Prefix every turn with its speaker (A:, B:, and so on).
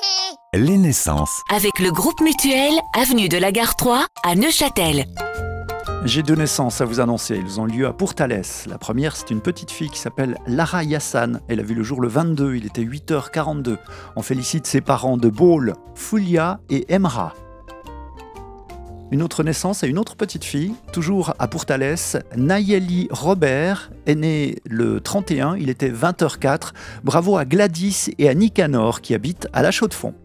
A: Les naissances.
B: Avec le groupe Mutuel, avenue de la Gare 3 à Neuchâtel.
C: J'ai deux naissances à vous annoncer. Elles ont lieu à Pourtalès. La première, c'est une petite fille qui s'appelle Lara Yassan. Elle a vu le jour le 22, il était 8h42. On félicite ses parents de Baul, Fulia et Emra. Une autre naissance à une autre petite fille, toujours à Pourtalès. Nayeli Robert est né le 31, il était 20h04. Bravo à Gladys et à Nicanor qui habitent à La Chaux-de-Fonds.